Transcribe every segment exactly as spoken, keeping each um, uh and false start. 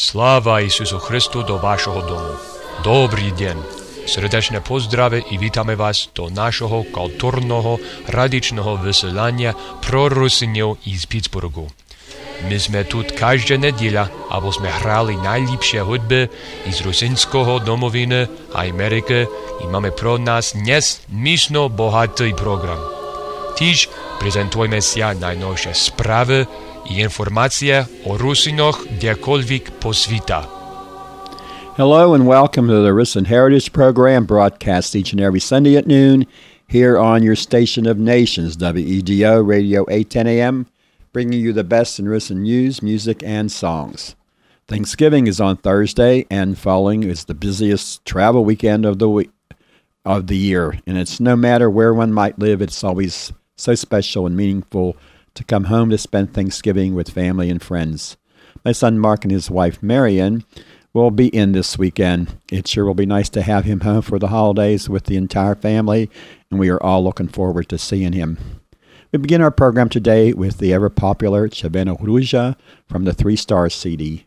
Слава Ісусу Христу до вашого дому. Добрий день. Сердечне поздрави і вітаємо вас до нашого культурного радичного веселання про русинів із Піцбургу. Ми сме тут кожна неділя, або сме грали найліпші худби із русинського домовини Америки і маємо про нас несмішно багатий програм. Тож презентуємося найновші справи і інформація о русинах декольвік по світа. Hello and welcome to the Rusin Heritage Program, broadcast each and every Sunday at noon here on your station of nations, W E D O Radio eight ten A M, bringing you the best in Rusin news, music, and songs. Thanksgiving is on Thursday, and following is the busiest travel weekend of the week, of the year. And it's no matter where one might live, it's always so special and meaningful to come home to spend Thanksgiving with family and friends. My son Mark and his wife Marion will be in this weekend. It sure will be nice to have him home for the holidays with the entire family, and we are all looking forward to seeing him. We begin our program today with the ever-popular Chavena Ruja from the Three Stars C D.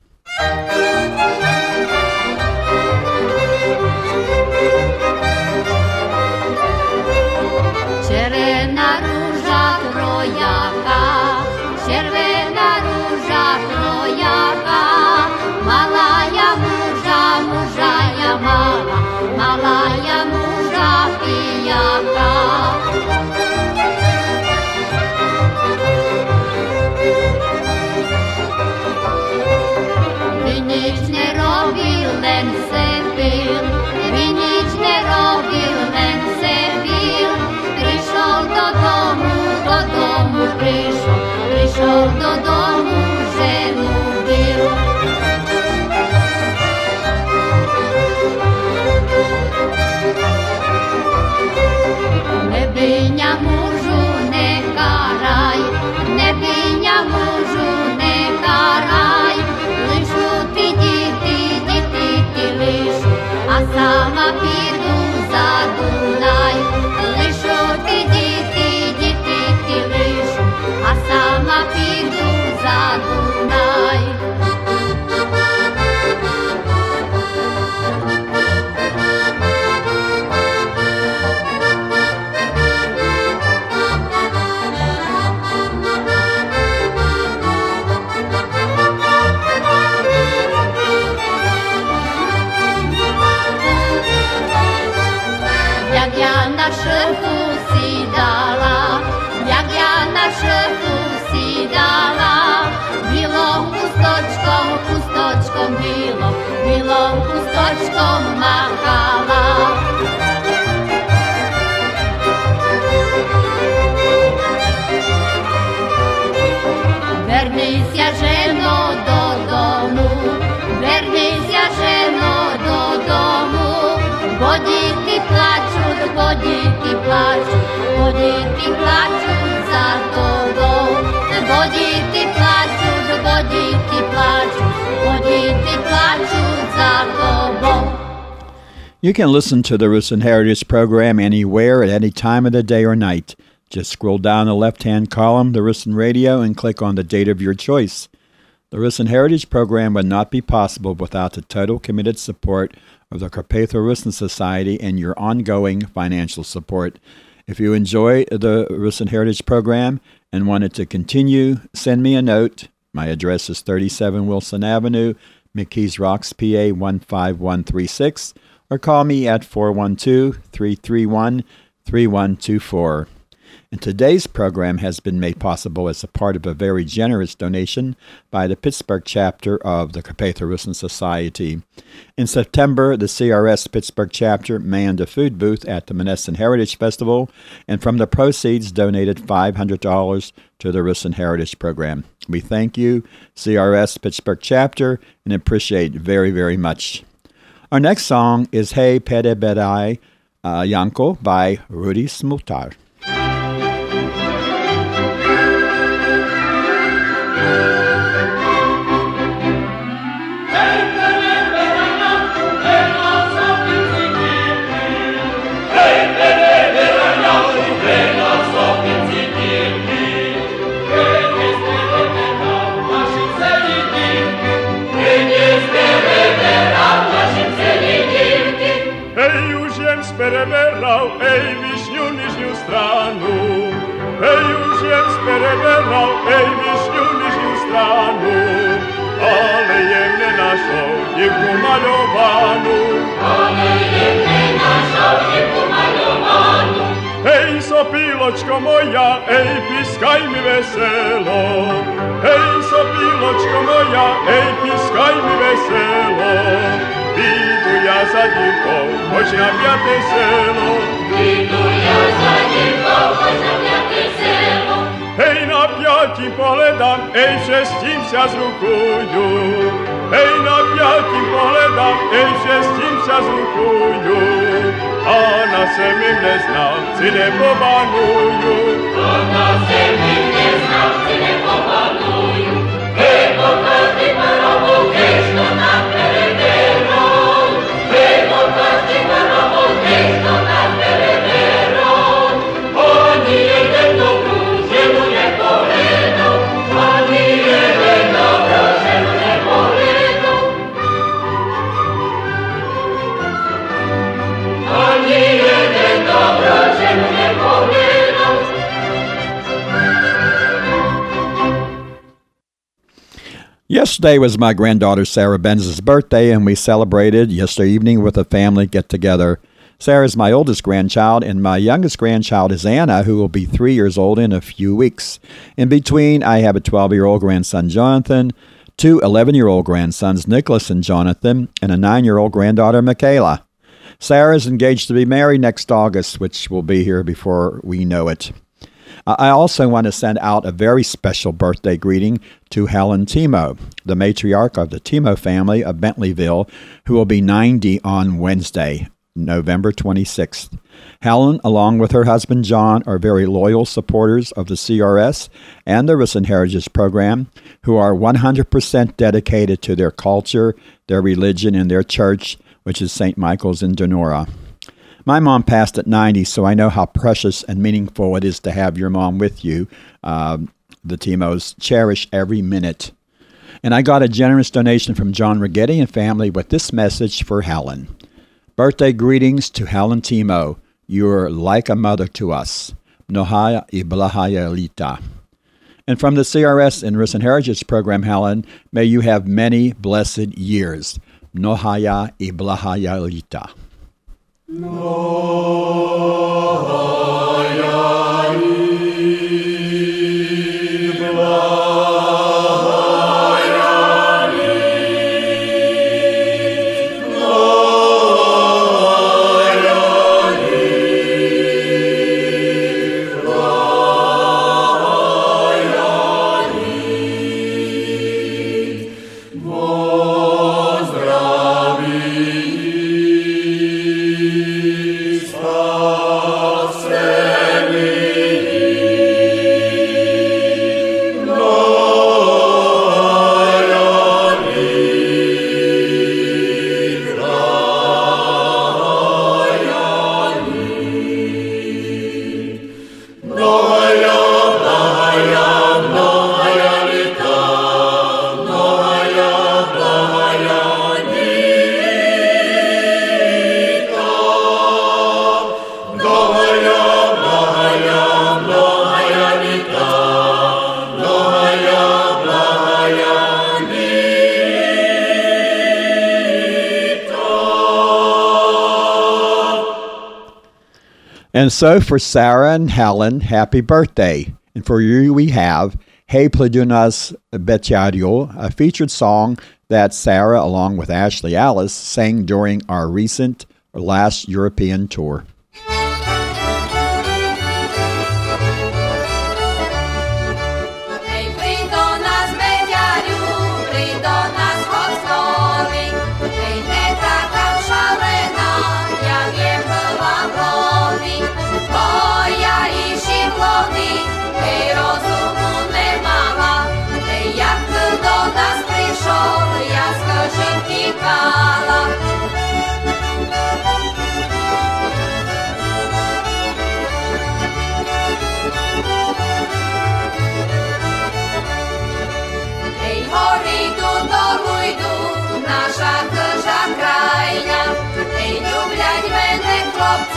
Малая мужа пияка. Він ніч не робив, лен се пил, він ніч не робив, лен се пил. Прийшов додому, додому прийшов, прийшов додому, жену бив. Не биня мужу, не карай, не биня мужу, не карай, лишу ти діти, діти ти лишу, а сама піду за Дунай. Лишу ти діти, діти ти лишу, а сама піду за Дунай. Як я на шифу сідала, як я на шифу сідала, білом хусточком, хусточком білом, білом хусточком махала. Вернися, жено, додому, вернися, жено, додому, бо діти плачуть, бо діти плачуть, бо діти плачуть за тобою, бо діти плачуть, бо діти плачуть, бо діти плачуть за тобою. You can listen to the Rusin Heritage Program anywhere at any time of the day or night. Just scroll down the left-hand column, the Rusin Radio, and click on the date of your choice. The Rusin Heritage Program would not be possible without the total committed support of the Carpatho Rusin Society and your ongoing financial support. If you enjoy the Rusin Heritage Program and want it to continue, send me a note. My address is thirty-seven Wilson Avenue, McKees Rocks, P A one five one three six, or call me at four one two, three three one, three one two four. And today's program has been made possible as a part of a very generous donation by the Pittsburgh chapter of the Carpatho Rusin Society. In September, the C R S Pittsburgh chapter manned a food booth at the Monessen Heritage Festival, and from the proceeds donated five hundred dollars to the Rusin Heritage Program. We thank you, C R S Pittsburgh chapter, and appreciate very, very much. Our next song is Hey Pede Bedai uh, Yanko by Rudy Smutar. Hey, перебирав, ей, вишню нижню страну. Ей, уж я перебирав, ей, вишню нижню страну. Але я не нашов дівку мальовану. Але я не нашов дівку мальовану. Ей, сопілочко моя, ей, піскай ми весело. Ей, сопілочко моя, ей, піскай ми весело. Піду я за дівком, хоч на п'яте село. Піду я за дівком, хоч на п'яте село. Ей, на п'ятім поглядам, ей, шестімся з рукою. Ей, на п'ятім поглядам, ей, шестімся з рукою. А на семім не знав, ці не побаную. А на семім не знав, ці не побаную. Ей, покажи парову, ей, що нам перевернув. Ей, покажи парову, ей, що нам перевернув. Ані один добру, жену не поглянув. Ані один добру, жену не поглянув. Ані один добру, жену не поглянув. Yesterday was my granddaughter Sarah Benz's birthday, and we celebrated yesterday evening with a family get-together. Sarah is my oldest grandchild, and my youngest grandchild is Anna, who will be three years old in a few weeks. In between, I have a twelve-year-old grandson, Jonathan, two eleven-year-old grandsons, Nicholas and Jonathan, and a nine-year-old granddaughter, Michaela. Sarah is engaged to be married next August, which will be here before we know it. I also want to send out a very special birthday greeting to Helen Timo, the matriarch of the Timo family of Bentleyville, who will be ninety on Wednesday, November twenty-sixth. Helen, along with her husband John, are very loyal supporters of the C R S and the Risen Heritage Program, who are one hundred percent dedicated to their culture, their religion, and their church, which is Saint Michael's in Donora. My mom passed at ninety, so I know how precious and meaningful it is to have your mom with you. Uh, the Timos cherish every minute. And I got a generous donation from John Rigetti and family with this message for Helen. Birthday greetings to Helen Timo. You're like a mother to us. Nohaya Iblahaya Lita. And from the C R S and Risen Heritage Program, Helen, may you have many blessed years. Nohaya Iblahaya Lita. And so for Sarah and Helen, happy birthday. And for you we have Hey Pledunas Betiario, a featured song that Sarah, along with Ashley Alice, sang during our recent or last European tour.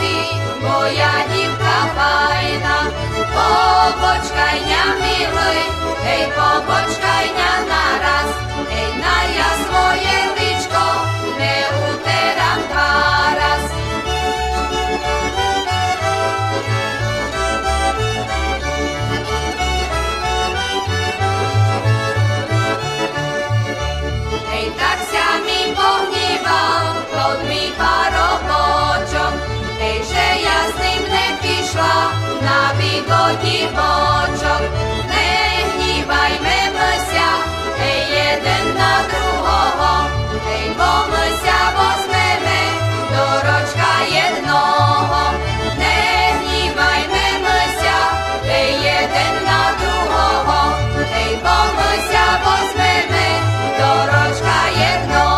хаті, моя дівка файна, побочкайня милий, ей, побочкайня нараз, ей, на я своє личко, не утерам карас. Ej, tak sia mi pohníval, pod mi parobočom, ej, že ja s ním nepišla na bigoti bočok. Nehníbajme msia, ej, jeden na druhoho, ej, bo msia vozmeme do ročka jednoho. Nehníbajme msia, ej, jeden na druhoho, ej, bo msia vozmeme do ročka jednoho.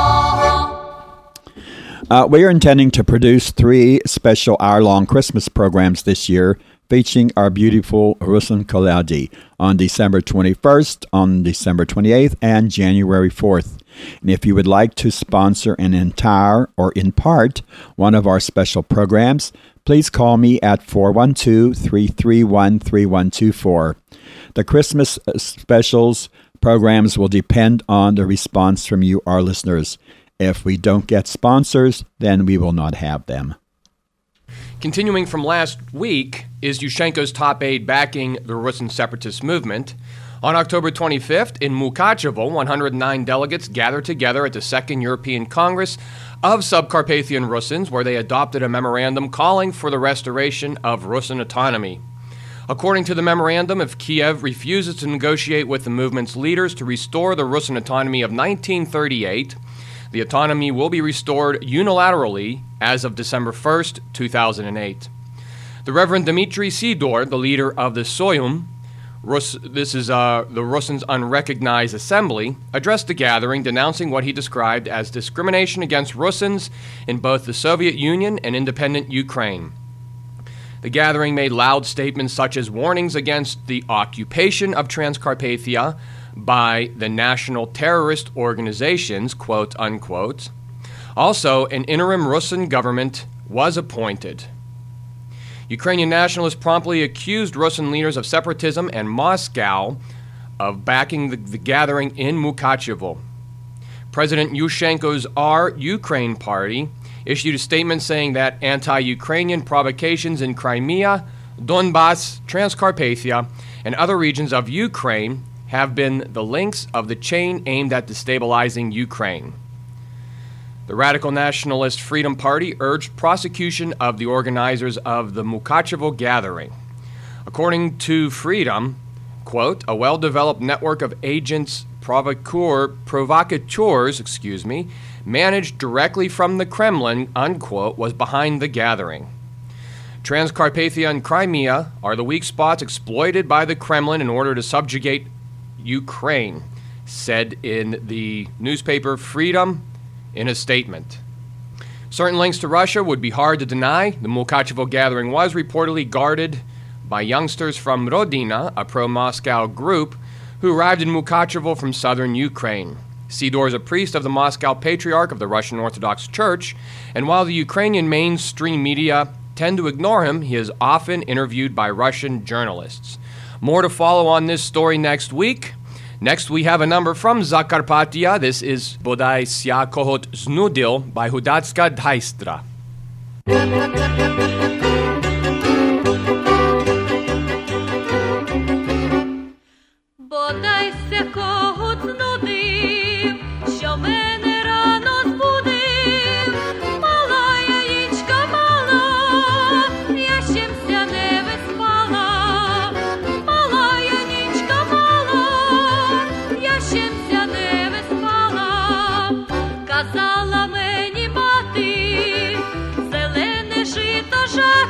Uh, we are intending to produce three special hour-long Christmas programs this year featuring our beautiful Rusin Kolyadi on December twenty-first, on December twenty-eighth, and January fourth. And if you would like to sponsor an entire or in part one of our special programs, please call me at four one two, three three one, three one two four. The Christmas specials programs will depend on the response from you, our listeners. If we don't get sponsors, then we will not have them. Continuing from last week is Yushchenko's top aide backing the Rusin separatist movement. On October twenty-fifth, in Mukachevo, one hundred nine delegates gathered together at the Second European Congress of Subcarpathian Rusins, where they adopted a memorandum calling for the restoration of Rusin autonomy. According to the memorandum, if Kiev refuses to negotiate with the movement's leaders to restore the Rusin autonomy of nineteen thirty-eight, the autonomy will be restored unilaterally as of December first, two thousand eight. The Reverend Dmitry Sidor, the leader of the Soyum, Rus- this is uh, the Rusins' unrecognized assembly, addressed the gathering denouncing what he described as discrimination against Rusins in both the Soviet Union and independent Ukraine. The gathering made loud statements such as warnings against the occupation of Transcarpathia by the national terrorist organizations, quote unquote. Also, an interim Rusin government was appointed. Ukrainian nationalists promptly accused Rusin leaders of separatism and Moscow of backing the, the gathering in Mukachevo. President Yushchenko's Our Ukraine party issued a statement saying that anti-Ukrainian provocations in Crimea, Donbass, Transcarpathia, and other regions of Ukraine have been the links of the chain aimed at destabilizing Ukraine. The Radical Nationalist Freedom Party urged prosecution of the organizers of the Mukachevo gathering. According to Freedom, quote, a well-developed network of agents provocateur, provocateurs, excuse me, managed directly from the Kremlin, unquote, was behind the gathering. Transcarpathia and Crimea are the weak spots exploited by the Kremlin in order to subjugate Ukraine, said in the newspaper Freedom in a statement. Certain links to Russia would be hard to deny. The Mukachevo gathering was reportedly guarded by youngsters from Rodina, a pro-Moscow group, who arrived in Mukachevo from southern Ukraine. Sidor is a priest of the Moscow Patriarch of the Russian Orthodox Church, and while the Ukrainian mainstream media tend to ignore him, he is often interviewed by Russian journalists. More to follow on this story next week. Next, we have a number from Zakarpattia. This is Bodai Sia Kohot Znudil by Hudacka Dhaistra. Бодай ся когось знудив, що мене рано збудив. Мала яєчка мала, я ще вся не виспала. Мала яєчка мала, я ще вся не виспала. Казала мені мати, зелене жито жаль.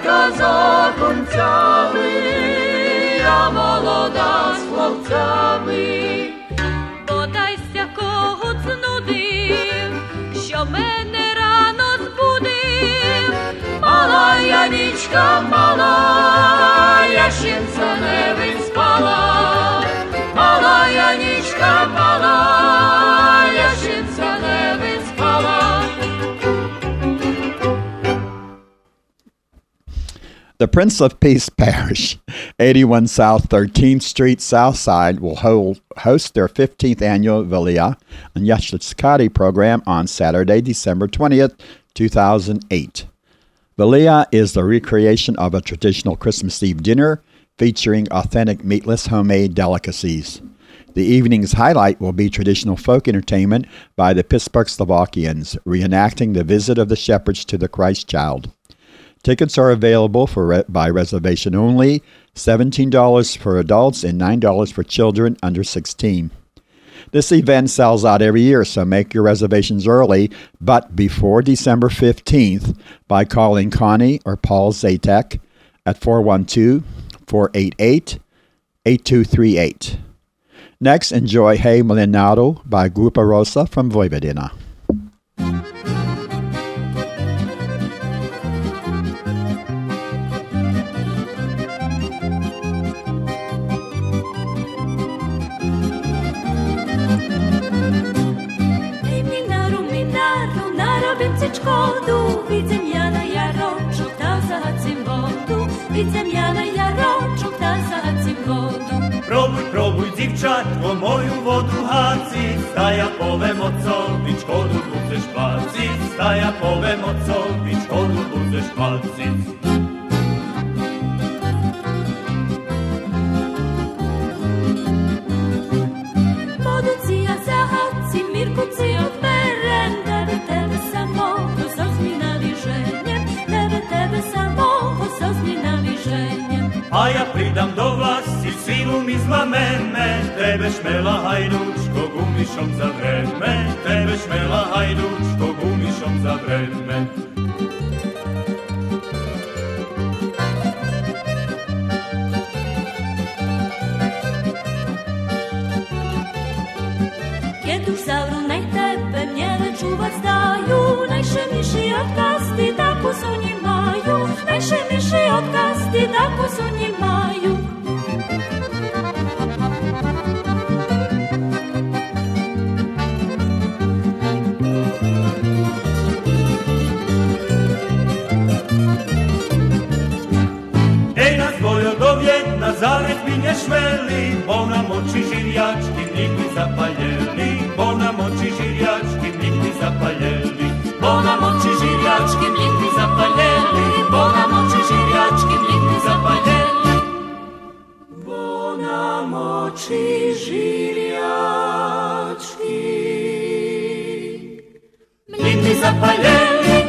батька за концями, я молода з хлопцями. Бодайся кого знудив, що мене рано збудив. Мала Янічка, мала, я щенця не виспала. Мала Янічка, мала, я щенця не виспала. The Prince of Peace Parish, eighty-one South thirteenth Street, Southside, will hold, host their fifteenth annual Vilia and Yashlitzkati program on Saturday, December twentieth, two thousand eight. Vilia is the recreation of a traditional Christmas Eve dinner featuring authentic meatless homemade delicacies. The evening's highlight will be traditional folk entertainment by the Pittsburgh Slovakians, reenacting the visit of the shepherds to the Christ child. Tickets are available for re- by reservation only, seventeen dollars for adults and nine dollars for children under sixteen. This event sells out every year, so make your reservations early, but before December fifteenth by calling Connie or Paul Zatek at four one two, four eight eight, eight two three eight. Next, enjoy Hey Mlinado by Grupa Rosa from Vojvodina. Szkodu, widzę ja na jarączok, ta zahacim wodu, widzę ja na jarączok, ta zahacim wodu. Пробуй, пробуй, дівчатко, мою воду гацить, ста я повем отцові, шкоду будеш платить, ста я повем отцові, шкоду будеш платить. Воду ці я zahacim, Mirku ці odberem, tebe, tebe samого, со навіженням, tebe, tebe samого, со навіженням. А я придам до власті, силу ми зламеме, тебе шмела гайдучко, гумішом завреме, тебе шмела гайдучко, гумішом завреме. Kiedy już zavrunaj tebe, mjere čuvat zdaju, najše miši od kasti, tako su njimaju, najše miši od kasti, tako su njimaju. Ej nas bojo do vjetna, zaret mi nje šmeli, bo nam oči žirjački nikli zapaljeli, bo nam oči žirjački nikli zapaljeli, bo nam oči žirjački nikli zapaljeli, bo nam oči žirjački nikli zapaljeli, Bo nam oči žirjački nikli zapaljeli.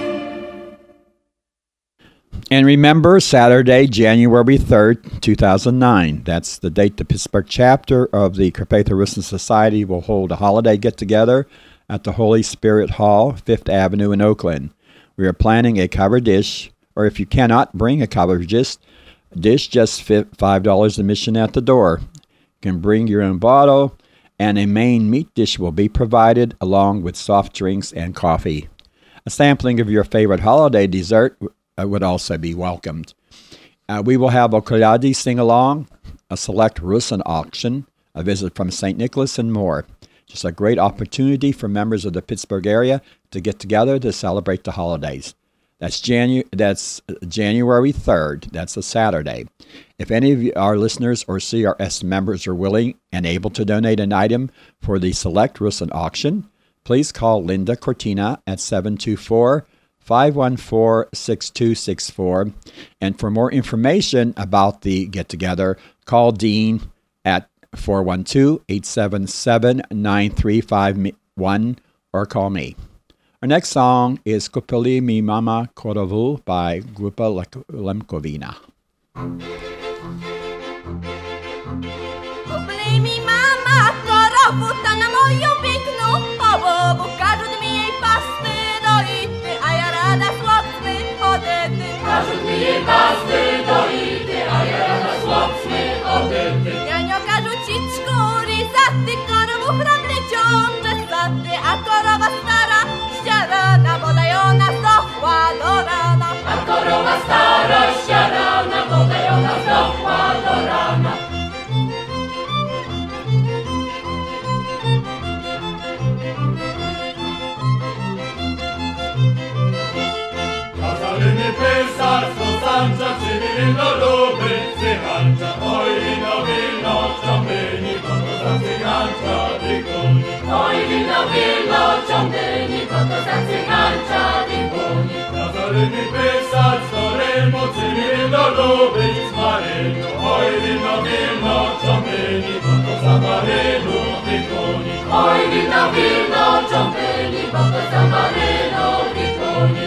And remember, Saturday, January third, two thousand nine. That's the date the Pittsburgh chapter of the Carpatho Rusin Society will hold a holiday get-together at the Holy Spirit Hall, Fifth Avenue in Oakland. We are planning a cover dish, or if you cannot bring a cover dish, dish just five dollars admission at the door. You can bring your own bottle, and a main meat dish will be provided along with soft drinks and coffee. A sampling of your favorite holiday dessert would also be welcomed. Uh, we will have a Kolyadi sing-along, a select Rusin auction, a visit from Saint Nicholas, and more. Just a great opportunity for members of the Pittsburgh area to get together to celebrate the holidays. That's, Janu- that's January third. That's a Saturday. If any of our listeners or C R S members are willing and able to donate an item for the select Rusin auction, please call Linda Cortina at seven two four, five one four, six two six four. And for more information about the get-together, call Dean at four one two, eight seven seven, nine three five one or call me. Our next song is Kupili mi mama Korovu by Grupa Lemkovina. Kupili mi mama Korovu, ta na moją piękną owowu, każdy mi jej pasty doity, a ja rada słodny ode dety. Кажуть мені пасти доїти, а я рада з хлопцями ходити. Я не кажу чічку різати, корову храплячом висати, а корова стара ще рана, бодай вона здохла до рана. А корова стара ще рана, бодай вона здохла до рана. Kazali mi pisarstwo Sancza, czy wino lubi cygancza. Oj, wino, wino, ciągnyni, bo to za cygancza dykuni. Oj, wino, wino, ciągnyni, bo to za cygancza dykuni. Kazali mi pisarstwo Rymu, czy wino lubi smarynu. Oj, wino, wino, ciągnyni, bo to za marynu dykuni. Oj, wino, wino, ciągnyni, bo to za marynu dykuni.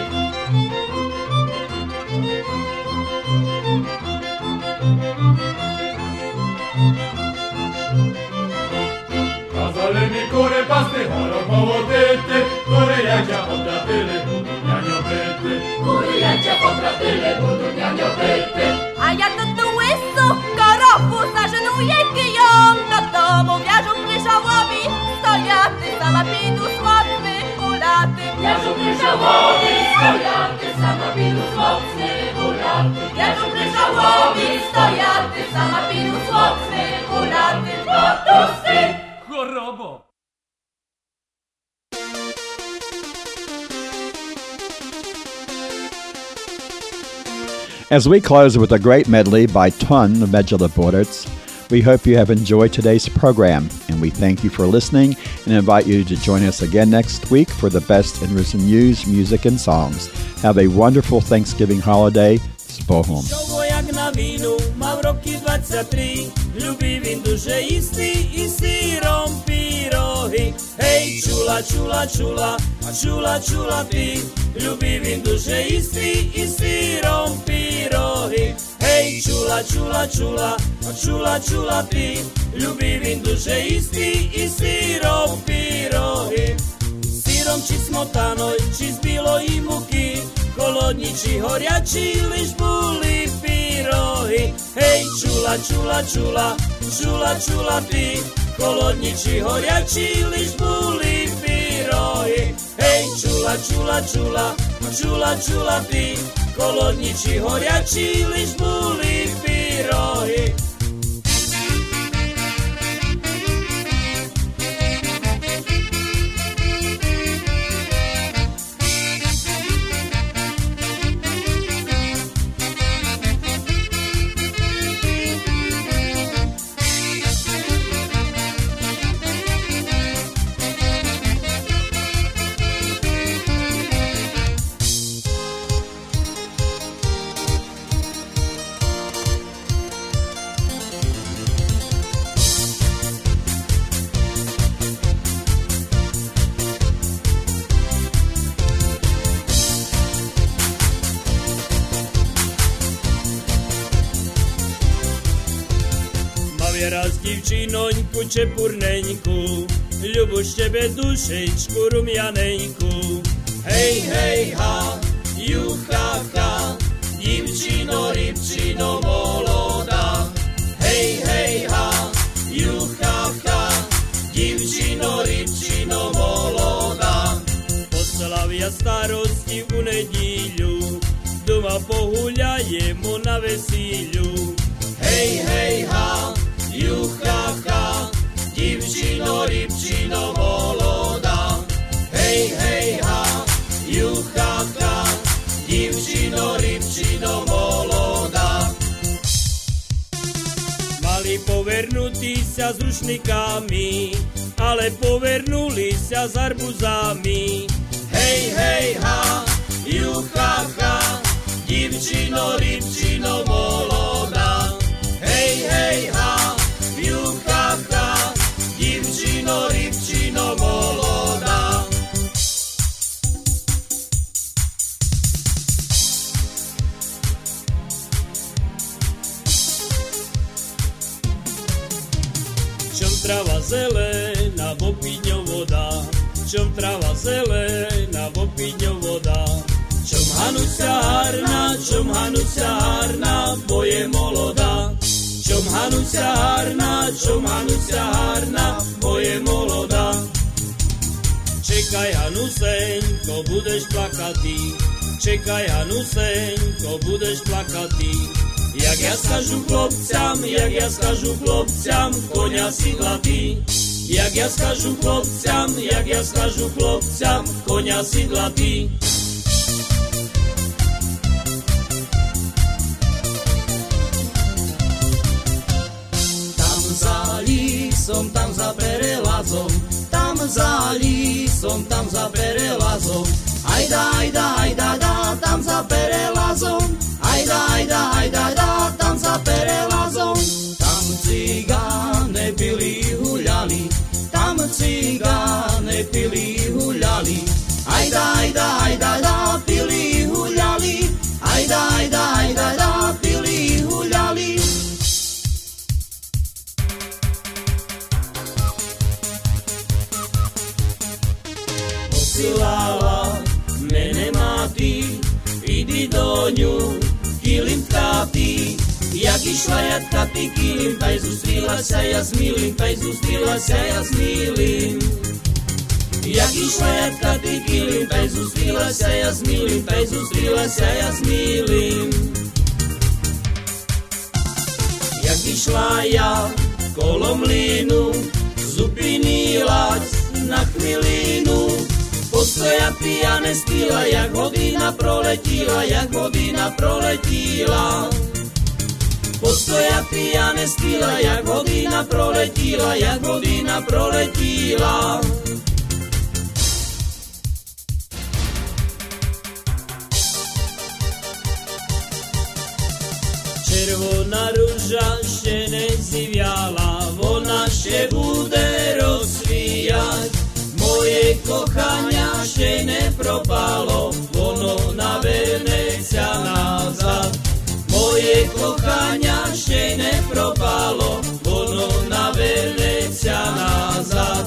Kazali mi kury pasty, chorobowo tyty, kury jadzia potratyli, budu nianiobyty. Kury jadzia potratyli, budu nianiobyty. A ja do tu łysu korowu zażenuję kijom do domu, wiarzą kryżałowi stojaty, sama pidu słodny ulaty. Wjażu kryżałowi stojaty, sama pidu słodny ulaty. Wjażu kryżałowi stojaty, sama pidu słodny ulaty. Otusy! Chorobo! As we close with a great medley by Ton of Megalopods, we hope you have enjoyed today's program, and we thank you for listening and invite you to join us again next week for the best in Rusin news, music, and songs. Have a wonderful Thanksgiving holiday. Spohom. Jowo jak na winu, mam roki dwadzieścia trzy. Lubi win duże isty i syrą pirohy. Hej, czula, czula, czula, a czula, czula ty. Lubi win duże isty i syrą pirohy. Hej, czula, czula, czula, a czula, czula ty. Lubi win duże isty i syrą pirohy. Syrom či smotanoj, či z білої муки. Холодні чи горячі, лиш були пироги. Гей, чула, чула, чула, чула, чула ти. Холодні чи горячі, лиш були пироги. Гей, чула, чула, чула, чула, чула ти. Холодні чи горячі, лиш були пироги. Raz dівчиноньку чепурненьку, любу з тебе душечку рум'яненьку. Гей, гей, га, ю-ха-ха, дівчино, рібчино молода. Гей, гей, га, ю-ха-ха, дівчино, рібчино молода. Послав я старості у неділю, дома погуляємо на весіллю. Гей, гей, га, ю-ха-ха, дівчино, рібчино молода. Гей, гей, га, ю-ха-ха, дівчино, рібчино молода. Мали повернутися з рушниками, але повернулися з арбузами. Гей, гей, га, ю-ха-ха, дівчино, рібчино молода. Hej, hej, ha, ju-ha-ha, dívčino, rybčino, moloda. Čom trava zelena, vopíňo voda, čom trava zelena, vopíňo voda, čom hanusia harna, Hanusia harná, bo je molodá. Čom Hanusia harná, čom Hanusia harná, bo je molodá. Čekaj, Hanuseňko, budeš plakatý. Čekaj, Hanuseňko, budeš plakatý. Jak ja skažu chlopcam, jak ja skažu chlopcam, konia sidlatý. Jak ja skažu chlopcam, jak ja skažu chlopcam, konia sidlatý. Tam za lísom, tam za perelazom, tam za lísom, tam za perelazom. Ajda, ajda, ajda, da, tam za perelazom. Ajda, ajda, ajda, da, tam za perelazom. Tam cigáne pili, huľali, tam cigáne pili, huľali. Ajda, ajda, ajda, da, pili, huľali. Ajda, ajda, ajda, da, pili, huľali. Posílala mene máty, idi do ňu, kýlim tkatý. Jak išla ja tkatý kýlim, taj zústrila sa ja s milým, taj zústrila sa ja s milým. Jak išla ja tkatý kýlim, taj zústrila sa ja s milým, taj zústrila sa ja s milým. Jak išla ja kolo mlínu, zupinila na chvílinu. Postoja pijane stila, jak hodina proletila, jak hodina proletila. Postoja pijane stila, jak hodina proletila, jak hodina proletila. Červona ruža še neziviala, ona še bude rozvíjať. Moje kochania še nepropalo, ono naverné ťa nazad. Moje kochania še nepropalo, ono naverné ťa nazad.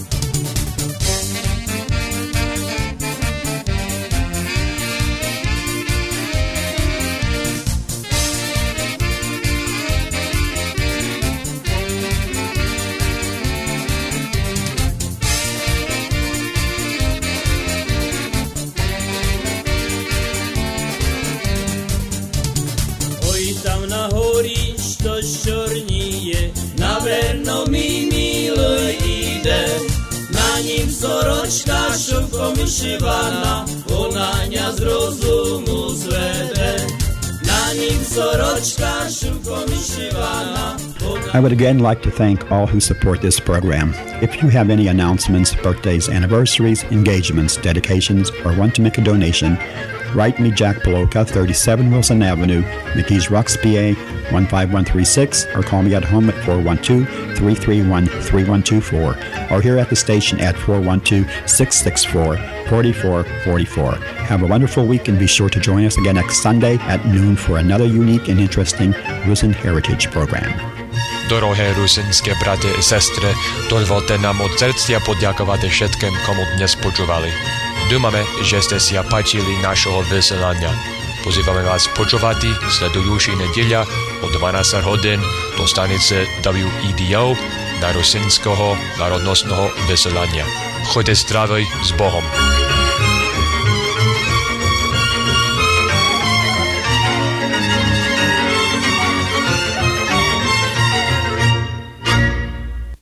Naverno mi milý ide, na ním soročka šovkom vyšívaná, ona ňa z rozumu zvede. Na ním soročka šovkom vyšívaná. I would again like to thank all who support this program. If you have any announcements, birthdays, anniversaries, engagements, dedications, or want to make a donation, write me Jack Poloka, thirty-seven Wilson Avenue, McKees Rocks, P A one five one three six, or call me at home at four one two, three three one, three one two four, or here at the station at four one two, six six four, four four four four. Have a wonderful week and be sure to join us again next Sunday at noon for another unique and interesting Rusin Heritage program. Dorohé rusinské brate i sestre, dovolte nám od srdcia poďakovať všetkým, komu dnes počúvali. Dúfame, že ste si páčili našho vysielania. Pozývame vás počúvať sledujúci nedeľa o dvanásť hodín do stanice W E D O na rusinského národnostného vysielania. Choďte zdravý s Bohom.